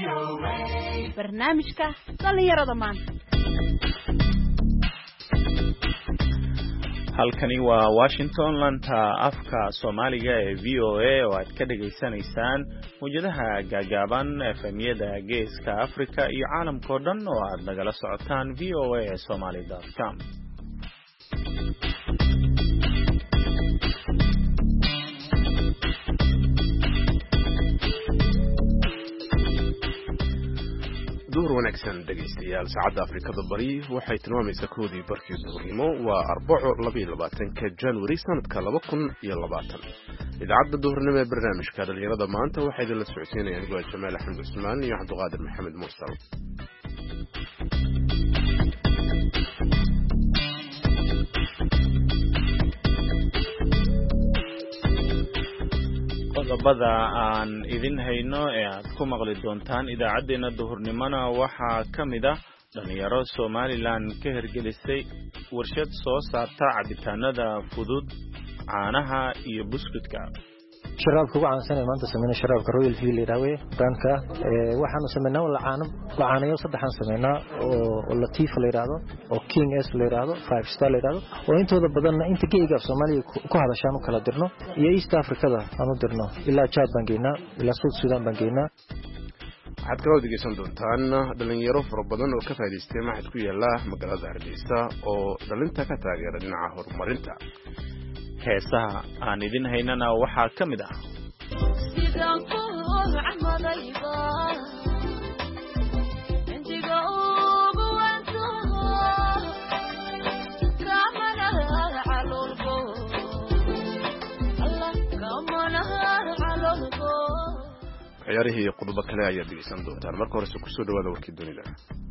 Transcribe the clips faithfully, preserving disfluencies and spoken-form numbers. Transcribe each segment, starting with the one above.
barnaamijka dhalinyarada maanta. halkani waa Washington, lanta afka Soomaaliga ee V O A oo aad ka dhageysanaysaan mujadaha gaagaaban F M-yada Geeska Afrika iyo caalamka oo dhan oo aad nagala socotaan v o a somali dot com. duhur wanaagsan dhegeystayaal saacadda Afrikada Bari waxay tilmaamaysaa koodii barkii duhurnimo waa arbaco laba iyo labaatanka January sanadka laba kun iyo labaatan. idaacadda duhurnimo ee barnaamijka dhalinyarada maanta waxay idinla socodsiinayaan anigoo Jamaal Axmed Cusmaan iyo Cabdiqaadir Maxamed Mursal. qodobada aan idin hayno ee aad ku maqli doontaan idaacadeena duhurnimona waxaa ka mid ah dhalinyaro Somaliland ka hirgelisay warshad soo saarta cabitaanada fudud, caanaha iyo buskudka. sharaabka ugu caansan ee maanta sameeyna sharaabka Royal Feel leedahay brandka ee waxaanu sameeynaa lacaano lacaanayo saddexan sameeynaa oo Latif leedahay oo King S leedahay five star leedahay oo intooda badan inta geeyga Soomaaliya ku hadashaan u kala dirno iyo East Africa aanu dirno ilaa Chad bangeena ilaa South Sudan bangeena. waxaad kaloo dhegeysan doontaan dhalinyaro fara badan oo ka faa'iideystay maxad ku yaala magaalada Hargeysa oo dhalinta ka taageera dhinaca horumarinta. heesaha aan idin haynana waxaa ka mid ah ciyaarihii qodobo kale ayaad dhegeysan doontaan. marka hore ku soo dhawaada warkii dunida.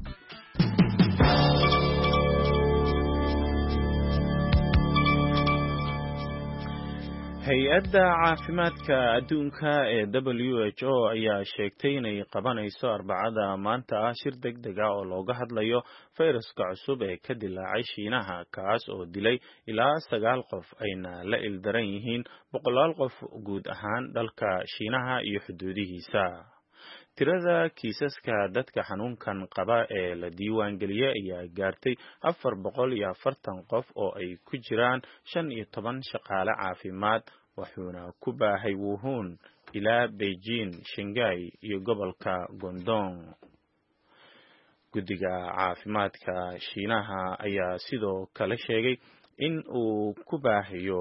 hay-adda caafimaadka adduunka ee W H O ayaa sheegtay inay qabanayso arbacada maanta ah shir degdeg ah oo looga hadlayo fayraska cusub ee ka dilaacay Shiinaha, kaas oo dilay ilaa sagaal qof ayna la ildaran yihiin boqolaal qof guud ahaan dalka Shiinaha iyo xuduudihiisa. tirada kiisaska dadka xanuunkan qaba ee la diiwaan geliyay ayaa gaartay afar boqol iyo afartan qof oo ay ku jiraan shan iyo toban shaqaale caafimaad, wuxuuna ku baahay Wuhan ilaa Beijing, Shanghai iyo gobolka Guangdong. guddiga caafimaadka Shiinaha ayaa sidoo kale sheegay in uu ku baahayo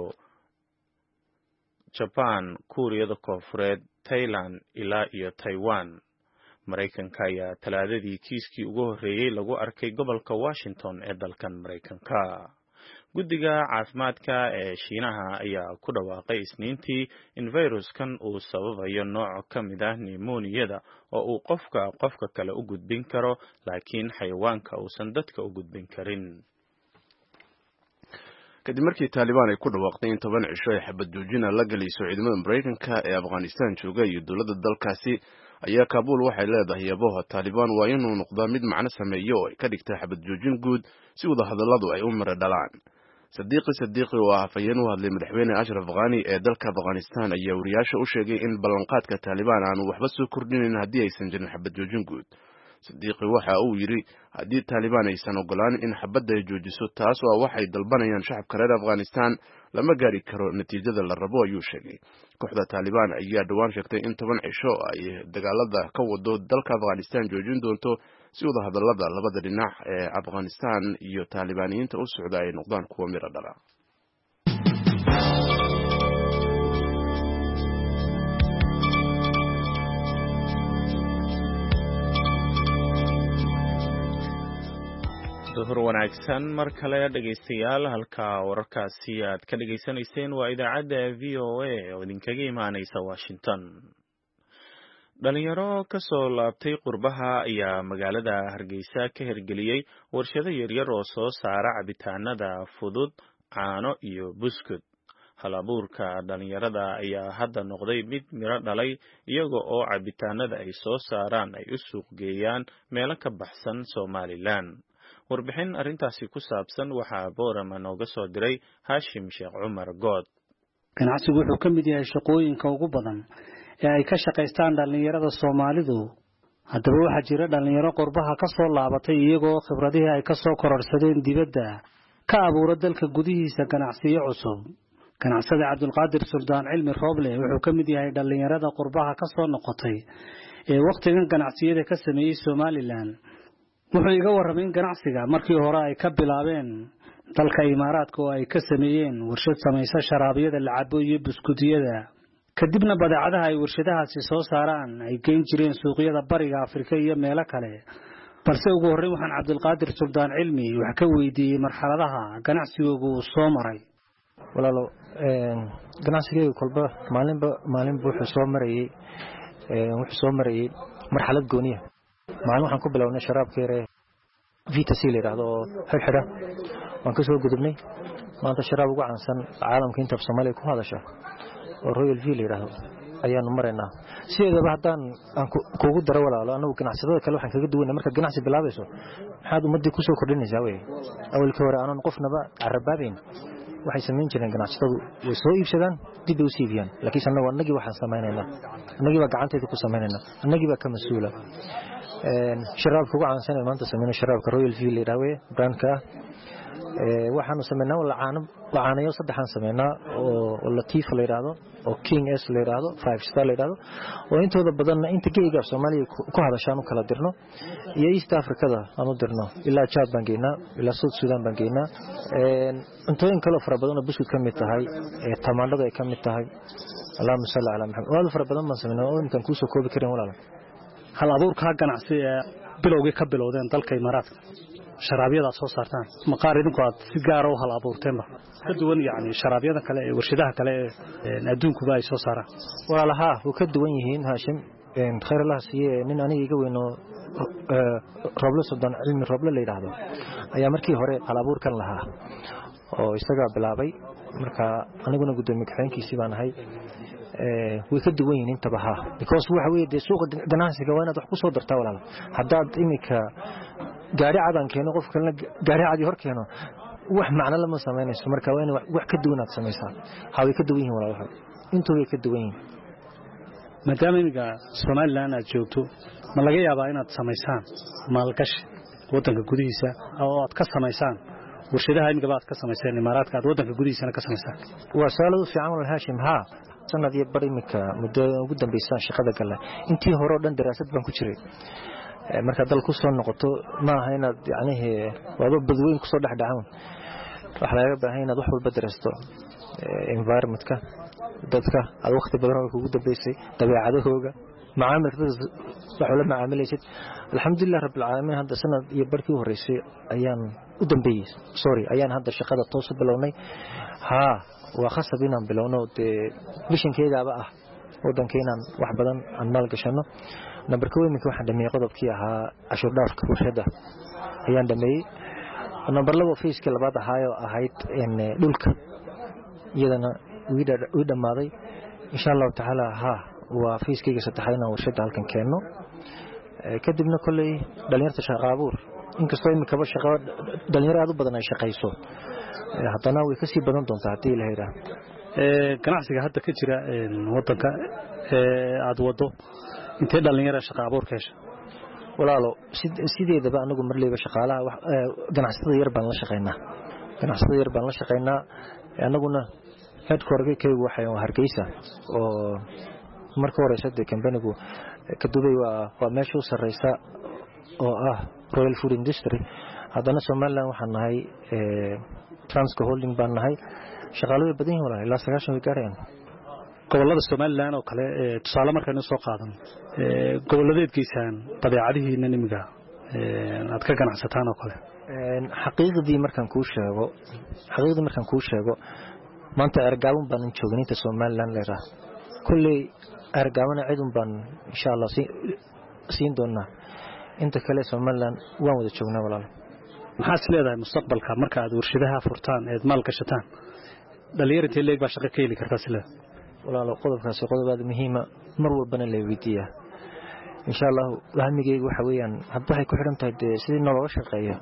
Japan, Kuuriyada Koonfureed, Thailand ilaa iyo Taiwan. Mareykanka ayaa talaadadii kiiskii ugu horreeyay lagu arkay gobolka Washington ee dalkan Mareykanka. guddiga caafimaadka ee Shiinaha ayaa ku dhawaaqay Isniintii in viruskan uu sababayo nooc ka mid ah pneumonia oo uu qofka qofka kale u gudbin karo, laakiin xayawaanka uusan dadka u gudbin karin. kadib markii Taliban ay ku dhawaaqday in toban cisho ay xabad joojina la galayso ciidamada Mareykanka ee Afghanistan jooga iyo dowladda dalkaasi, ayaa Kabul waxay leedahay yabaha Taliban waa inuu noqdaa mid macno sameeyo oo ka dhigta xabad joojin guud si wada hadalladu ay u mara dhalaan. Sadiiqi Sadiiqi oo afayeen u hadlay madaxweyne Ashraf Ghani ee dalka Afghanistan ayaa wariyaasha u sheegay in ballanqaadka Taliban aanu waxba soo kordhinin haddii aysan jirin xabad joojin guud. Sadiiqi waxa uu yiri haddii Taliban aysan ogolaan in xabadda ay joojiso, taas oo waxay dalbanayaan shacabka reer Afghanistan, lama gaari karo natiijada la rabo, ayuu sheegay. kooxda Taliban ayaa dhawaan sheegtay in toban cisho ay dagaalada ka wado dalka Afghanistan joojin doonto si wada hadallada labada dhinac ee Afghanistan iyo Talibaniyiinta u socda ay noqdaan kuwo miro dhala. duhur wanaagsan mar kale dhegeystayaal, halka wararkaasi aad ka dhageysanayseen waa idaacadda V O A oo idinkaga imaanaysa Washington. dhalinyaro ka soo laabtay qurbaha ayaa magaalada Hargeysa ka hirgeliyay warshado yaryar oo soo saara cabitaanada fudud, caano iyo buskud. halabuurka dhalinyarada ayaa hadda noqday mid miro dhalay, iyaga oo cabitaanada ay soo saaraan ay u suuq geeyaan meelo ka baxsan Somaliland. warbixin arrintaasi ku saabsan waxaa Boorama nooga soo diray Hashim Sheekh Cumar Good. ganacsigu wuxuu ka mid yahay shaqooyinka ugu badan ee ay ka shaqaystaan dhalinyarada Soomaalidu, haddaba waxaa jira dhalinyaro qurbaha ka soo laabatay iyagoo khibradihii ay ka soo kororsadeen dibadda ka abuura dalka gudihiisa ganacsiyo cusub. Ganacsade Cabdulqaadir Suldaan Cilmi Rooble wuxuu ka mid yahay dhalinyarada qurbaha ka soo noqotay ee waqtigan ganacsiyada ka sameeyay Somaliland. Wuxuu iga warramay ganacsiga markii hore ay ka bilaabeen dalka Imaaraadka oo ay ka sameeyeen warshad samaysa sharaabiyada la cabo iyo buskudiyada. kadibna badeecadaha ay warshadahaasi soo saaraan ay geyn jireen suuqyada bariga Afrika iyo meelo kale. balse ugu horreyn waxaan Cabdulqaadir Suldaan Cilmi wax ka weydiiyay marxaladaha ganacsigoodu uu soo maray. walaalo een ganacsigeedu kolba maalinba maalinba wuxuu soo marayay ee wuxuu soo marayay marxalad gooniya. maalin waxaan ku bilownay sharaabka yare Vita Seal yiraahdo oo xirxira waan ka soo gudubnay maanta sharaab ugu caansan caalamka inta Soomaaliya ku hadasha oo Royal Seal yiraahdo ayaanu maraynaa. sideedaba haddaan aan kuugu daro walaalo anagu ganacsadada kale waxaan kaga duwanay marka ganacsi bilaabayso maxaad ummadii ku soo kordhinaysaa way awalkii hore aanan qofnaba carabaabayn waxay sameyn jireen ganacsatadu way soo iibsadaan dib u siibiyaan laakiin annagu annagii waxaan samaynaynaa annagii baa gacanteeda ku samaynaynaa annagii baa ka mas'uula een sharaabka ugu caansan ee maanta sameynaa sharaabka Royal Seal yiraahdo brandka ee waxaanu sameynaa lacaano lacaanayo saddexan sameynaa oo Latiif la yiraahdo oo King S la yiraahdo five star la yiraahdo oo intooda badan inta geeyga Soomaaliya ku hadashaan kala dirno iyo East Africa aanu dirno ilaa Chad bangeena ilaa South Sudan bangeena een intooyin kale fara badan oo buskud ka mid tahay ee tamaandhada ay ka mid tahay Allahumma salli ala Muhammad wada fara badan ma sameynaa oo intan ku soo koobi karin walaal hal abuurka ganacsi ee bilowgii ka bilowdeen dalka Imaaraadka sharaabiyada soo saartaan maqaar idinku aad si gaar ah u hal abuurteen ka duwan yaani sharaabiyada kale ee warshadaha kale ee adduunku ay soo saaraan walaalaha oo ka duwan yihiin Haashim een khayr Allah siiyay nin aniga iga weyn oo Rooble Suldaan Cilmi Rooble la yiraahdo ayaa markii hore hal abuurkan lahaa oo isaga bilaabay marka aniguna gudoomiye xigeenkiisii baan ahay ee way ka duwan yihiin inta baha because waxa weeye suuqa ganacsiga waa inaad wax ku soo dartaa walaal haddaad imika gaari cadan keeno qof kale gaari cadi hor keeno wax macna lama sameynayso marka waa in wax ka duwanaad sameysaa hawi ka duwan yihiin walaal intuu way ka duwan yihiin maadaama iniga Somaliland aad joogto ma laga yaabaa inaad sameysaan maalgashi wadanka gudihiisa oo aad ka sameysaan warshadaha iniga baad ka sameysaan Imaaraadka aad wadanka gudihiisa ka sameysaan waa su'aalo fiican walaal Haashim ha sanadii barimika muddo ugu dambeysay shaqada galay intii hore oo dhan daraasad baan ku jiray marka dal ku soo noqoto ma aha inaad yaani wado badweyn ku soo dhaxdhacan wax laga baahan inaad wax walba daraasto environmentka dadka aad waqti badan oo ugu dambeysay dabeecadahooga macaamilka wax wala macaamilaysid alxamdulillah rabbil caalamiin hadda sanad iyo barkii u horeysay ayaan u dambeeyay sorry ayaan hadda shaqada toos u bilownay ha waa khasab inaan bilowno bishankeedaaba ah wadankeena wax badan aan maal gashano number two imika waxaan dhameeyay qodobkii ahaa cashuur dhaafka warshada ayaan dhameeyay number labo fiiska labaad ahaayo ahayd in dhulka iyadana uu dhamaaday insha Allah taala ha waa fiiskayga saddexaadna warshada halkan keeno kadibna kulay dhalinyarta shaqo abuur inkastoo imika shaqo dhalinyaro aad u badan ay shaqayso haddana way ka sii badan doontaa hadii la yiraahdo ee ganacsiga hadda ka jira wadanka ee aad wado intee dhalinyaro shaqo abuur ka hesha walaalo sideedaba anagu marleeba shaqaalaha ganacsatada yar baan la shaqeynaa ganacsatada yar baan la shaqeynaa anaguna headquarter-kaygu waxay Hargeysa oo marka hore sadde company-gu ka dubay waa waa meesha u sareysa oo ah Royal Food Industry haddana Somaliland waxaan nahay ee Transco Holding baan nahay shaqaalada badan yihiin walaal ilaa sagaashan way gaarayaan gobolada Somaliland oo kale ee tusaale markaan soo qaadan ee goboladeedkiisaan badeecadihiina nimiga ee aad ka ganacsataan oo kale ee xaqiiqdii markaan ku sheego xaqiiqdii markaan ku sheego maanta argaaban baan joognay inta Somaliland leeyahay kulli argaabana cidun baan insha Allah siin doonaa inta kale Somaliland waan wada joognaa walaal maxaa leedahay mustaqbalka marka aad warshadaha furtaan ee maal gashataan dhalinyarada leeg ba shaqo ka heli kartaa sila walaal qodobkaas qodobaad muhiim ah mar walbana la weydiiyaa insha Allah wahamigaygu waxa weeyaan hadda ay ku xiran tahay sidii nolol shaqeeyo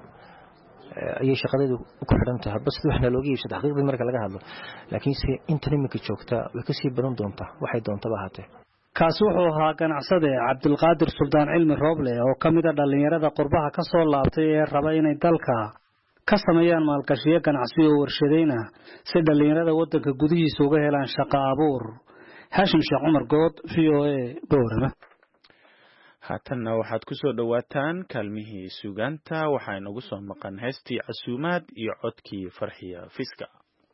ayay shaqadeedu ku xiran tahay bas waxna looga iibsado xaqiiqdii marka laga hadlo laakiin si inta nimika joogta way ka sii badan doontaa waxay doontaa haatee kaasi wuxuu ahaa ganacsade cabdulqaadir suldaan cilmi rooble oo ka mid ah dhalinyarada qurbaha ka soo laabtay ee raba inay dalka ka sameeyaan maalgashiyo ganacsi oo warshadayna si dhalinyarada waddanka gudihiisa uga helaan shaqo abuur. Hashim Sheekh Cumar Good, V O A, Boorama. haatanna waxaad ku soo dhawaataan kaalmihii suugaanta waxaa inagu soo maqan heestii casuumaad iyo codkii farxiya fiska.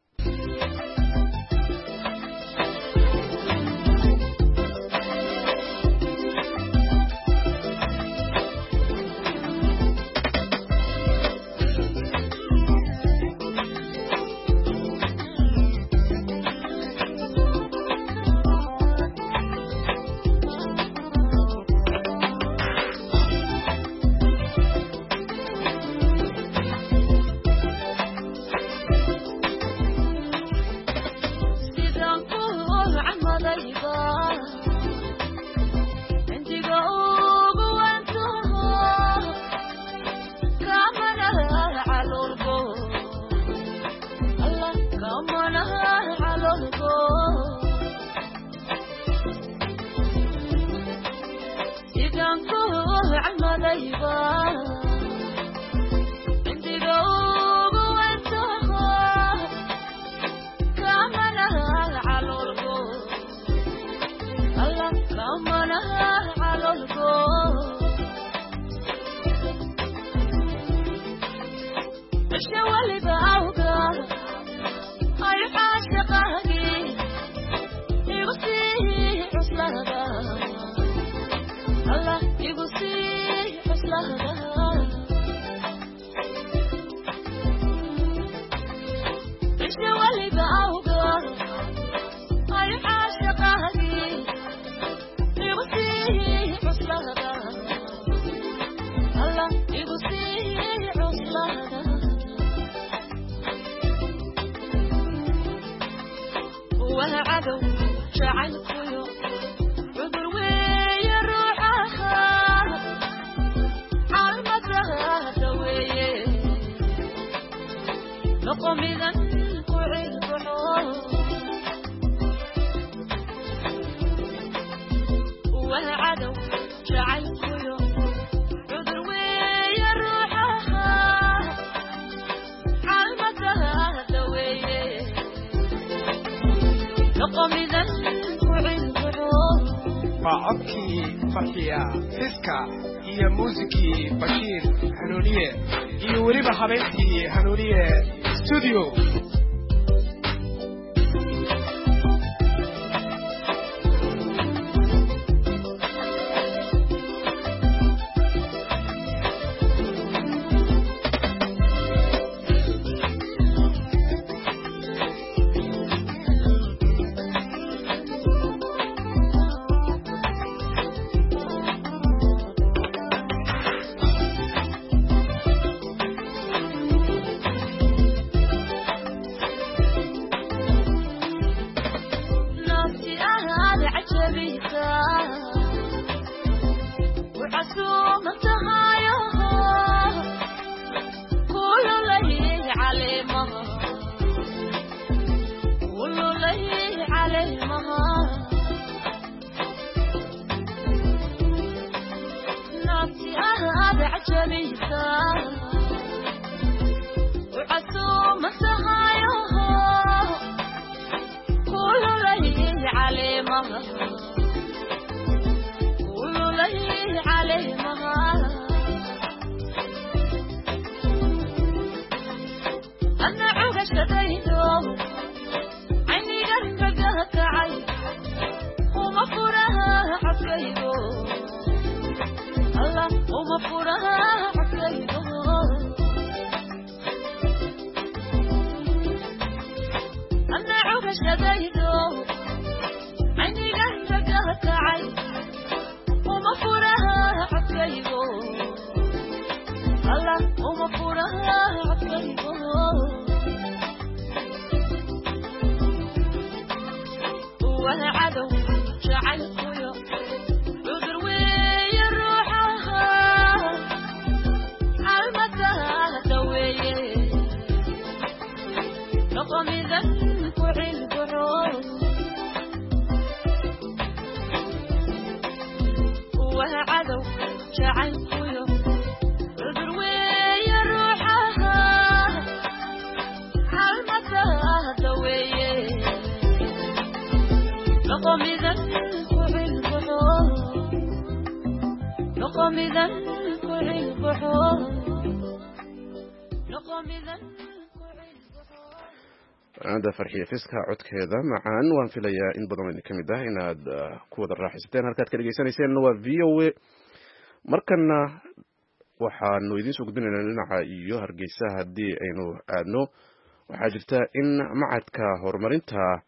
وعبكي فرحية فيسكا هي موسيقي بشير هنونية هي وليبا حبيبتي هنونية ستوديو أنا فرحية فيسكا عد كذا معان وان في ليا إن بدون إني كم ده إن هذا كود الراح ستين هركات كده جيسان يسين نوا فيو مركنا وحنو يدين سوق بيننا لنا عيو هرجيسا هدي إنه أنو وحاجرتا إن معد كهرمرينتها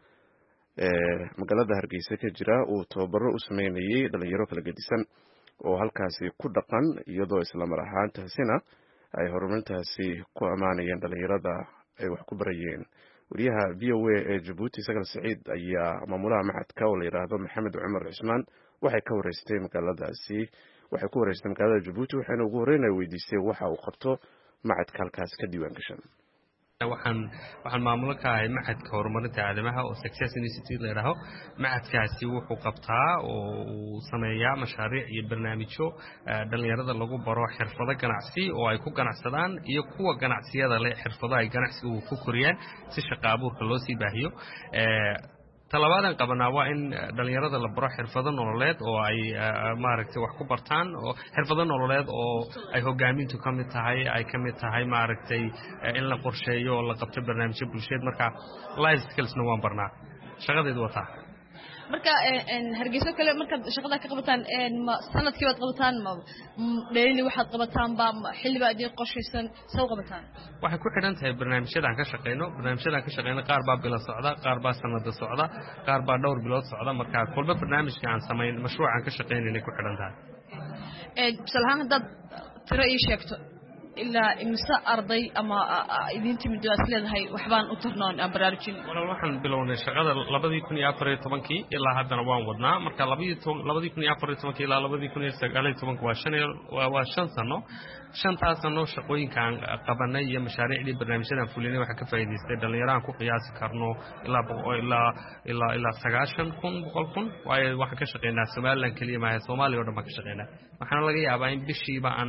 مقالة هرجيسا كجرا وتوبر اسميني دليرو كلا جديسان وهالكاسي كودقان يدو إسلام راحان تهسينا أي هرمرينتهاسي كو أمانيين دليرو دا أي وحكو بريين وريها في او اي جيبوتي سجل سعيد ايا مامولها معهد كاول يراهدو محمد وعمر عثمان waxay ka wareystay magaaladaasi waxay ku wareystay magaalada Djibouti waxayna ugu horeynay weydiisay waxa uu qabto macadka halkaas ka diiwaan gashan waxaan waxaan maamul ka ahay macadka horumarinta aadamaha oo Success Institute leeyahay macadkaasi wuxuu qabtaa oo sameeyaa mashaariic iyo barnaamijyo dhalinyarada lagu baro xirfado ganacsi oo ay ku ganacsadaan iyo kuwa ganacsiyada leh xirfado ay ganacsigu ku koriyaan si shaqo abuurka loo sii baahiyo ee talabaadan qabanaa waa in dhalinyarada la baro xirfado nololeed oo ay maaragtay wax ku bartaan oo xirfado nololeed oo ay hogaamintu ka mid tahay ay ka mid tahay maaragtay in la qorsheeyo oo la qabto barnaamijyo bulsheed marka life skills-na waan barnaa shaqadeedu waa taa marka een hargeysa kale marka shaqada ka qabataan een sanadkii baad qabataan ma dheeli waxaad qabataan ba xilliba adii qorshaysan soo qabataan waxa ku xidhan tahay barnaamijyada aan ka shaqeyno barnaamijyada aan ka shaqeyno qaar baa bila socda qaar baa sanada socda qaar baa dhowr bilood socda marka kulba barnaamijka aan sameyn mashruuc aan ka shaqeyno inay ku xidhan tahay ee salahan dad tiro ii sheegto ilaa imsa arday ama idin timid waa isleedahay waxbaan u tarnoon aan baraarujin walaal waxaan bilownay shaqada laba kun iyo afar iyo toban ilaa haddana waan wadnaa marka laba kun iyo afar iyo toban ilaa laba kun iyo sagaal iyo toban waa shan waa shan sano shantaas sano shaqooyinkaan qabanay iyo mashaariicdii barnaamijyadan fulinay waxa ka faa'iideystay dhalinyarada ku qiyaasi karno ilaa ilaa ilaa ilaa sagaashan kun boqol kun waayo waxa ka shaqeynaa Soomaaliland kaliya ma aha Soomaaliya oo dhan ka shaqeynaa waxaana laga yaabaa in bishiiba aan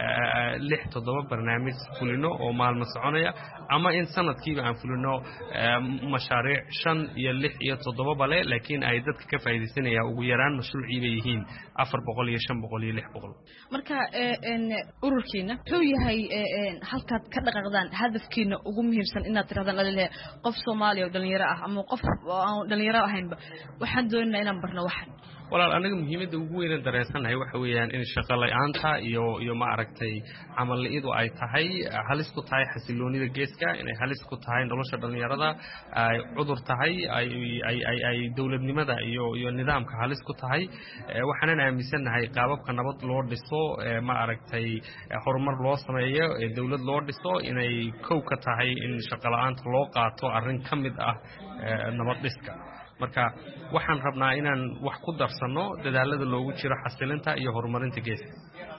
lix toddoba barnaamij fulino oo maalmo soconaya ama in sanadkiiba aan fulino mashaariic shan iyo lix iyo toddoba bale laakiin ay dadka ka faa'iideysanaya ugu yaraan mashruuciiba yihiin afar boqol iyo shan boqol iyo lix boqol marka een ururkiina wuxuu yahay een halkaad ka dhaqaaqdaan hadafkiina ugu muhiimsan inaad tirahdaan adile qof Soomaali oo dhalinyaro ah ama qof aan dhalinyaro ahaynba waxaan doonaynaa inaan barno waxan walaal anaga muhiimadda ugu weyn ee dareesanahay waxa weeyaan in shaqo la'aanta iyo iyo ma aragtay amal liidu ay tahay halis ku tahay xasiloonida geeska inay halis ku tahay nolosha dhalinyarada ay cudur tahay ay ay ay ay dawladnimada iyo iyo nidaamka halis ku tahay waxaan aaminsanahay qaababka nabad loo dhiso ma aragtay horumar loo sameeyo dawlad loo dhiso inay kow ka tahay in shaqo la'aanta loo qaato arrin kamid ah nabad dhiska marka waxaan rabnaa inaan wax ku darsano dadaalada loogu jiro xasilinta iyo horumarinta geeska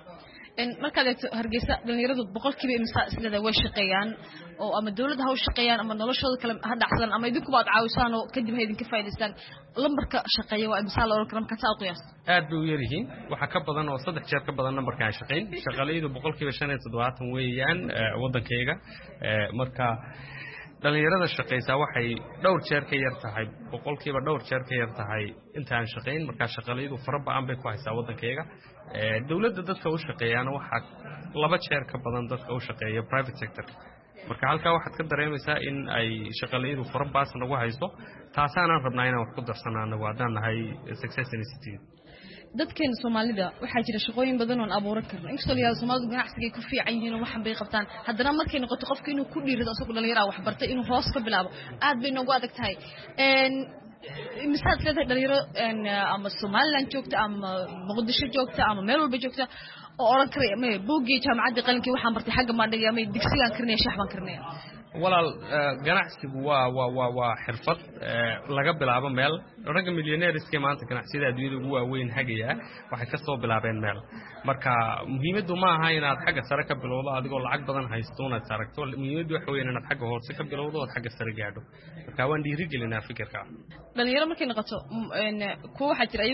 in marka ay hargeysa dhalinyaradu boqolkiiba imsa isleeda way shaqeeyaan oo ama dawladda ha u shaqeeyaan ama noloshooda kale ha dhacsan ama idinku baad caawisaan oo kadib hay idinka faa'iideystaan lambarka shaqeeya waa imsa la oran karo marka taa qiyaas aad bay u yar yihiin waxa ka badan oo saddex jeer ka badan lambarka aan shaqeyn shaqaaleeydu boqolkiiba shan iyo toddobaatan weeyaan wadankayga marka dhalinyarada shaqeysa waxay dhowr jeer ka yar tahay boqolkiiba dhowr jeer ka yar tahay inta aan shaqeyn marka shaqaaleeydu farabaan bay ku haysaa wadankayga ee dawladda dadka u shaqeeyana waxa laba jeer ka badan dadka u shaqeeya private sector marka halka waxaad ka dareemaysaa in ay shaqaaleeydu farabaas nagu hayso taasana rabnaa inaan wax ku darsanaano waadaan nahay Success Institute dadkeen Soomaalida waxa jira shaqooyin badan oo abuuran karno inkastoo liyaa Soomaalidu ganacsiga ku fiican yihiin oo waxan bay qabtaan haddana markay noqoto qofka inuu ku dhiirado asoo dhalinyaro wax bartay inuu hoos ka bilaabo aad bay nagu adag tahay een misaal sida dhalinyaro een ama Soomaaliland joogta ama Muqdisho joogta ama meel walba joogta oo oran karay ma buugi jaamacadda qalinkii waxaan bartay xagga maadhiga ma digsigan karnay shaxban karnay walaal ganacsigu waa waa waa waa xirfad laga bilaabo meel ragga millionaireska maanta ganacsiyada adduunyada ugu waaweyn hagaya waxay ka soo bilaabeen meel marka muhiimaddu ma aha inaad xagga sare ka bilowdo adigoo lacag badan haysto inaad saragto muhiimaddu waxa weeyaan inaad xagga hoose ka bilowdo oo xagga sare gaadho marka waan dhiirigelinaa fikirka dhalinyaro markay noqoto kuwa waxa jira ayagu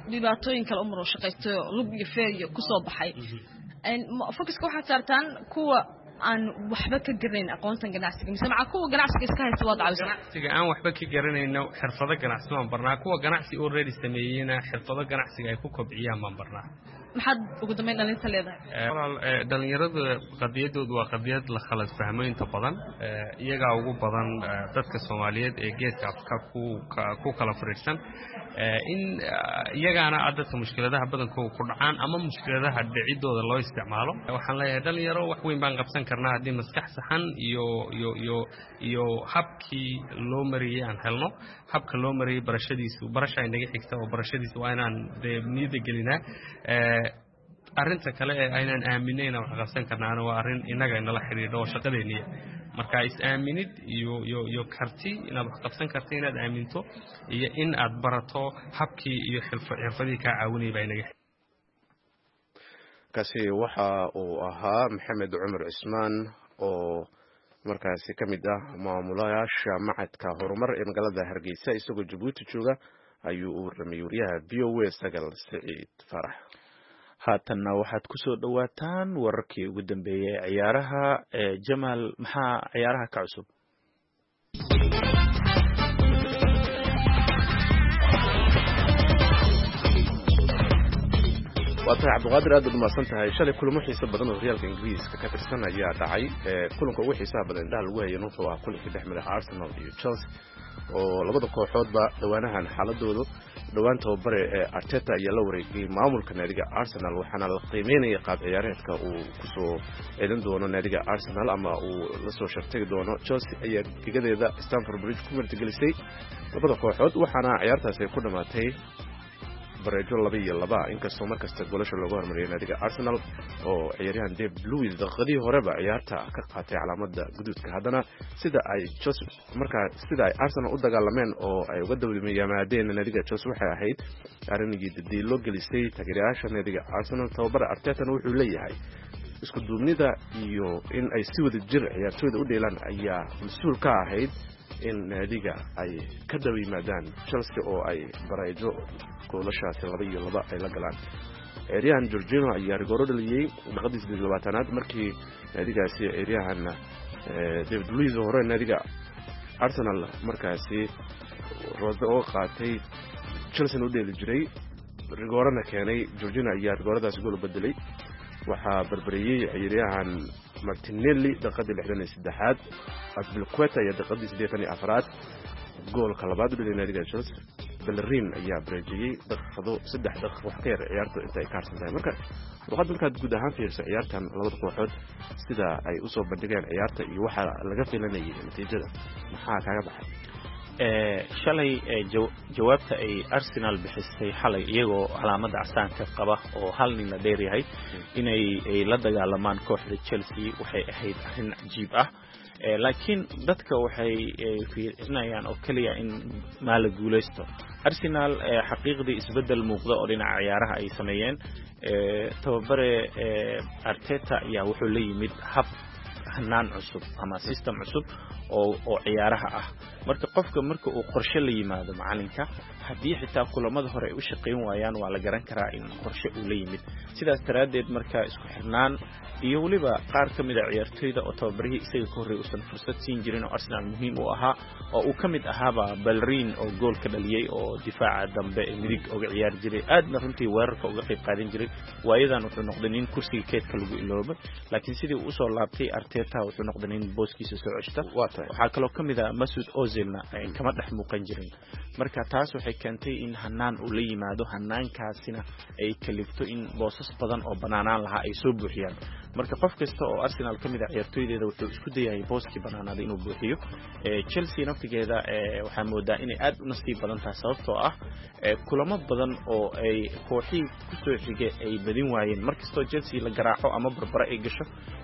dhibaatooyin kale umar oo shaqaysto lug iyo feer iyo ku soo baxay een focuska waxa saartaan kuwa aan waxba ka garanayn aqoontan ganacsiga mise maca kuwa ganacsiga iska haysta wada cawsa ganacsiga aan waxba ka garanayno xirfado ganacsi aan barnaa kuwa ganacsi already sameeyeen xirfado ganacsiga ay ku kobciyaan ma barnaa maxaad ugu dambeyn dhalinta leedahay walaal dhalinyarada qadiyadoodu waa qadiyad la khalad fahmaynta badan iyaga ugu badan dadka Soomaaliyeed ee geedka Afrika ku ku kala fariisan in iyagana adadka mushkiladaha badankooda ku dhacaan ama mushkiladaha dhicidooda loo isticmaalo waxaan leeyahay dhalinyaro wax weyn baan qabsan karnaa hadii maskax saxan iyo iyo iyo iyo habkii loo mariyay aan helno habka loo mariyay barashadiisu barasha inaga xigta oo barashadiisu waa inaan niyada gelinaa arinta kale ee aynaan aaminayna wax qabsan karnaa waa arin inaga inala xiriiro shaqadeeniya marka is aaminid iyo iyo iyo karti inaad wax qabsan karto inaad aaminto iyo in aad barato habkii iyo xirfadii ka caawinay baa inaga kaasi waxa uu ahaa Maxamed Cumar Cismaan oo markaasi kamid ah maamulayaasha macadka horumar ee magaalada Hargeysa isagoo Djibouti jooga ayuu u ramay wariyaha V O A Sagal Saciid Farax haatanna waxaad ku soo dhawaataan wararkii ugu dambeeyay ciyaaraha ee Jamal maxaa ciyaaraha ka cusub waata Cabduqaadir aad u maasan tahay shalay kulamo xiiso badan oo Real Ingiriiska ka tirsan ayaa dhacay kulanka ugu xiisaha badan indhaha lagu hayay wuxuu ahaa kulanka dhexmara Arsenal iyo Chelsea oo labada kooxoodba dhawaanahan xaaladoodu dhawaan tababare ee Arteta ayaa la wareegay maamulka naadiga Arsenal waxaana la qiimeynayay qaab ciyaareedka uu ku soo celin doono naadiga Arsenal ama uu la soo shartay doono Chelsea ayaa gigadeeda Stamford Bridge ku martigelisay labada kooxood waxaana ciyaartaasi ay ku dhamaatay bareejo laba iyo laba inkastoo markasta goolasha looga hormariyay naadiga Arsenal oo ciyaaryahan David Luiz daqiiqadii horeba ciyaarta ka qaatay calaamada guduudka haddana sida ay Chelsea marka sida ay Arsenal u dagaalameen oo ay uga dawlamayaamaadeen naadiga Chelsea waxay ahayd arrinigii dadii loo gelisay taageerayaasha naadiga Arsenal tababare Arteta wuxuu leeyahay isku duubnida iyo in ay si wada jir ciyaartooyda u dheelaan ayaa mas'uul ka ahayd in naadiga ay ka daw yimaadaan Chelsea oo ay bareejo goolashaasi laba iyo laba ay la galaan ciyaaryahan Jorginho ayaa rigooro dhaliyay daqiiqadii siddeed iyo labaatanaad markii naadigaasi ciyaaryahan David Luiz oo hore naadiga Arsenal markaasi roose oo qaatay Chelsea u dheeli jiray rigoorana keenay Jorginho ayaa rigooradaasi gool u bedelay waxaa barbariyay ciyaaryahan Martinelli daqiiqadii lixdan iyo saddexaad Azpilicueta ayaa daqiiqadii siddeetan iyo afraad goolka labaad u dhaliyay naadiga Chelsea Bellerin ayaa bareejiyay daqiiqado saddex daqiiqo wax ka yar ciyaarta inta ay ka harsan tahay marka waxaad markaad guud ahaan fiirso ciyaartan labada kooxood sida ay u soo bandhigeen ciyaarta iyo waxa laga filanayay natiijada maxaa kaaga baxay ee shalay jawaabta ay Arsenal bixisay xalay iyagoo calaamada casaanka qaba oo hal nin la dheer yahay inay ay la dagaalamaan kooxda Chelsea waxay ahayd arrin cajiib ah laakiin dadka waxay fiirinayaan oo kaliya in maal guuleysto Arsenal xaqiiqdii isbedel muuqda oo dhinaca ciyaaraha ay sameeyeen tababare Arteta ayaa wuxuu la yimid hab hanaan cusub ama system cusub oo oo ciyaaraha ah marka qofka marka uu qorshe la yimaado macalinka hadii xitaa kulamada hore u shaqeyn waayaan waa la garan karaa in qorshe uu la yimid sidaas taraadeed marka isku xirnaan iyo waliba qaar kamid ah ciyaartooyda oo tababarihii isaga ka horreeyay uusan fursad siin jirin oo Arsenal muhiim u ahaa oo uu kamid ahaaba Bellerin oo gool ka dhaliyay oo difaaca dambe ee midig uga ciyaar jiray aadna runtii weerarka uga qayb qaadan jiray waayadan wuxuu noqday nin kursiga keedka lagu iloobo laakiin sidii uu soo laabtay Arteta wuxuu noqday nin booskiisa soo ceshta waxa kaloo kamid ah Mesut Ozilna ay kama dhex muuqan jirin marka taas waxay keentay in hanaan uu la yimaado hanaankaasina ay kalifto in boosas badan oo banaanaan lahaa ay soo buuxiyaan marka qof kasta oo Arsenal kamid ah ciyaartooydeeda wuxuu isku dayay booski banaanada inuu buuxiyo ee Chelsea naftigeeda ee waxa moodaa inay aad u nasiib badan tahay sababtoo ah ee kulamo badan oo ay kooxii ku soo xigay ay badin waayeen markastoo Chelsea la garaaco ama barbara ay gasho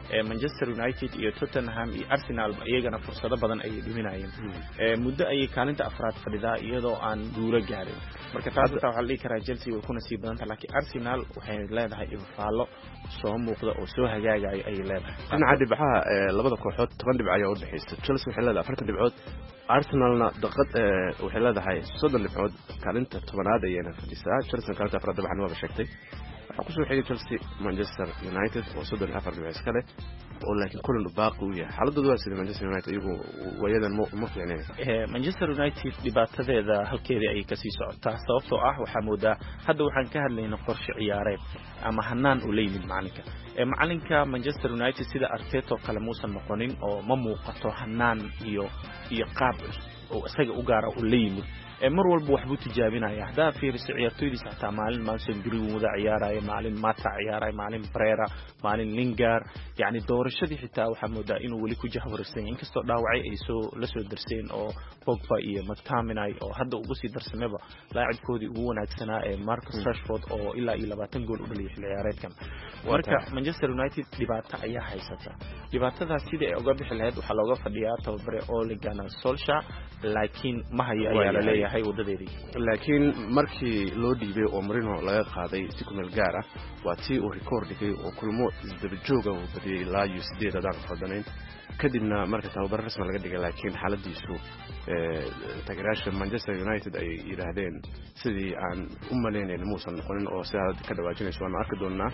Manchester United iyo Tottenham iyo Arsenal iyagana fursado badan ay dhiminayeen muddo ay kaalinta afraad fadhidaa iyadoo aan guulo gaarin marka taas waxa la dhigi karaa Chelsea way kuna sii badan tahay laakiin Arsenal waxay leedahay ifaalo soo muuqda oo soo hagaagay ay leedahay dhinaca dhibcaha labada kooxood toban dhibc ayaa u dhaxaysa Chelsea waxay leedahay afartan dhibcood Arsenalna daqad waxay leedahay soddon dhibcood kaalinta tobanaad ayayna fadhisaa Chelsea kaalinta afraad dabcan waa sheegtay waxa ku soo xigay Chelsea Manchester United oo soddon iyo afar dhibcood kale oo laakiin kulan baaqi u yahay xaaladoodu waa sida Manchester United iyagu wayadan ma fiicneen ee Manchester United dhibaatadeeda halkeedii ay ka sii socotaa sababtoo ah waxa moodaa hadda waxaan ka hadlaynaa qorshe ciyaareed ama hanaan u leeyimid macalinka ee macalinka Manchester United sida Arteta kale muusan noqonin oo ma muuqato hanaan iyo iyo qaab oo isaga u gaar ah u leeyimid mar walba wax buu tijaabinaya hadaa fiiriso ciyaartoydiisa xataa maalin Mason Greenwood ciyaaraya maalin Mata ciyaaraya maalin Pereira maalin Lingard yani doorashadii xitaa waxa moodaa inuu wali ku jahwarsan inkastoo dhaawacay ay soo la soo darseen oo Pogba iyo McTominay oo hadda ugu sii darsameba laacibkoodii ugu wanaagsanaa ee Marcus Rashford oo ilaa iyo labaatan gool u dhaliyay xilli ciyaareedkan marka Manchester United dhibaato ayaa haysata dhibaatadaas sidii ay uga bixi lahayd waxa looga fadhiyaa tababare Ole Gunnar Solskjaer laakiin ma haya ayaa la leeyahay wadadeedii laakiin markii loo dhiibay oo Mourinho laga qaaday si ku meel gaar ah waa tii uu record dhigay oo kulmo isdaba joog ah uu badiyay ilaa iyo sideed daan fadhanayn kadibna marka tababar rasmi laga dhigay laakiin xaaladiisu ee taageerayaasha Manchester United ay yiraahdeen sidii aan u maleynayno muusan noqonin oo sidaad ka dhawaajinayso waan arki doonaa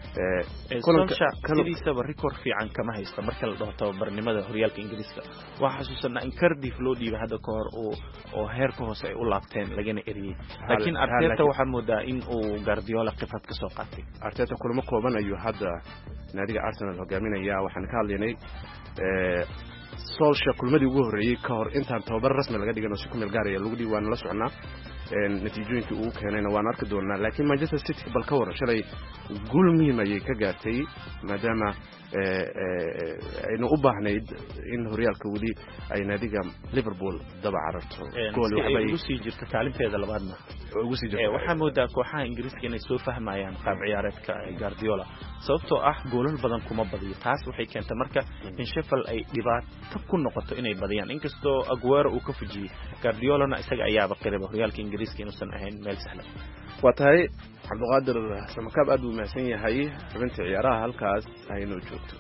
ee kulanka kaliisa record fiican kama haysta marka la dhaho tababarnimada horyaalka Ingiriiska waxa xasuusanaa in Cardiff loo dhiibay hadda ka hor oo oo heerka hoose ay u laabteen lagana eriyay laakiin Arteta waxa moodaa in uu Guardiola khibrad ka soo qaatay Arteta kulamo kooban ayuu hadda naadiga Arsenal hogaaminaya waxaan ka hadlaynay ee Solskjaer kulmadii ugu horeeyay ka hor intaan tababar rasmi laga dhigan oo si ku meel gaar ah lagu dhiibaan la soconaa een natiijooyinka uu keenayna waan arki doonaa laakiin Manchester City bal ka waran shalay guul muhiim ah ay ka gaartay maadaama ee aynu u baahnayd in horyaalka wali ay naadiga Liverpool daba cararto gool waxa ay ugu sii jirta kaalinteeda labaadna ugu sii jirta waxa moodaa kooxaha Ingiriiska inay soo fahmayaan qaab ciyaareedka Guardiola sababtoo ah goolal badan kuma badiyo taas waxay keentay marka in Sheffield ay dhibaato ku noqoto inay badiyaan inkastoo Aguero uu ka fujiyay Guardiolana isaga ayaaba qiraba horyaalka Ingiriiska inuusan ahayn meel sahlan waa tahay Cabduqaadir Samakaab aad u mahadsan yahay xubinta ciyaaraha halkaas aynu joogto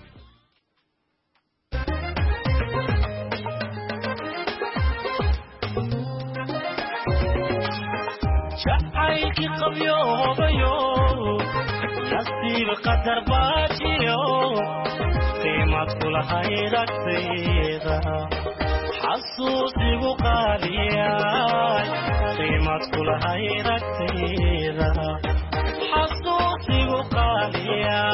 شعيك قبيو بيو نصيب قدر باجيو قيمة كل خيرك سيدا حسوسي بقاليا قيمة كل خيرك سيدا حسوسي بقاليا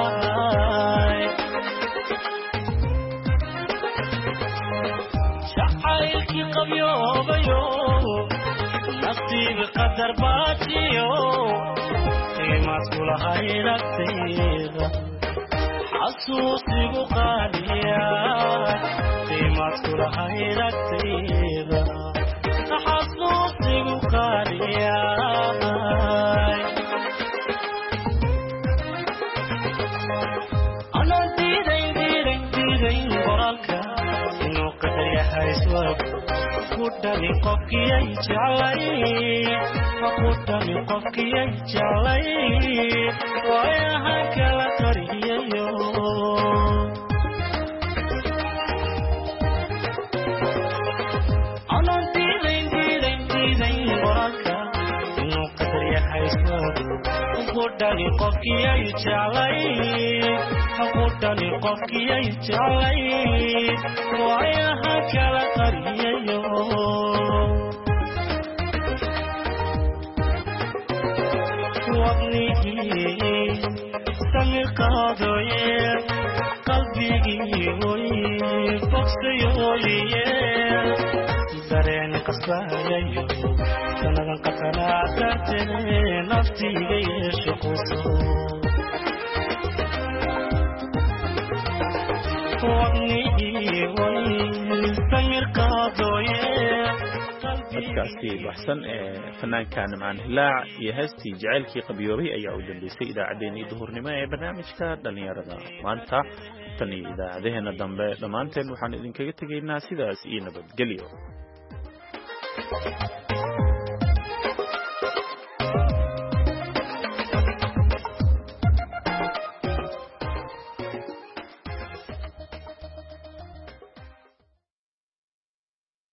شعيك قبيو بيو نصيب قدر باجيو قيمة كل خيرك سيدا حسوسي بقاليا قيمة كل خيرك سيدا حسوسي بقاليا أنا ديرين ديرين ديرين برالكا إنو قدر يحيسوك قدامي قفكي يجعلي قدامي قفكي يجعلي ويا هكذا ترييو أنا ديرين ديرين ديرين براكا إنو قدر يحيسوك قدامي قفكي يجعلي قدامي قفكي يجعلي ويا هكذا ترييو وابني سمير قادوي قلبي وي بوكسيولي درين قصايو سنغن قتنا ترتني نفتي يشقصو وابني وي سمير قادوي dadkaasi waxsan ee fanaanka Nimcaan Hilaac iyo heestii jacaylkii qabiyoobay ayaa u dambeysay idaacadeennii duhurnimo ee barnaamijka dhalinyarada maanta tan iyo idaacadaheena dambe dhammaanteen waxaan idinkaga tegaynaa sidaas iyo nabadgelyo.